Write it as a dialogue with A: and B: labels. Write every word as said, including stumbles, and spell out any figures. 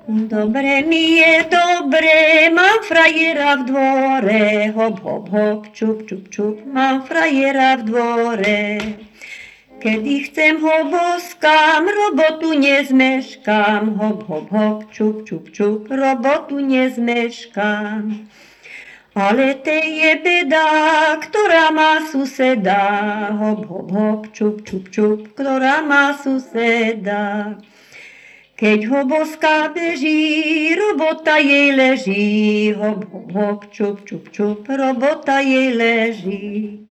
A: Dobre mi je, dobre, mám frajera v dvore, hop, hop, hop, čup, čup, čup, mám frajera v dvore. Kedy chcem ho boskám, robotu nezmeškám, hop, hop, hop, čup, čup, čup, robotu nezmeškám. Ale tej je beda, ktorá má suseda, hop, hop, hop, čup, čup, čup, ktorá má suseda. Keď ho boská beží, robota jej leží, hop, hop, hop, čup, čup, čup, robota jej leží.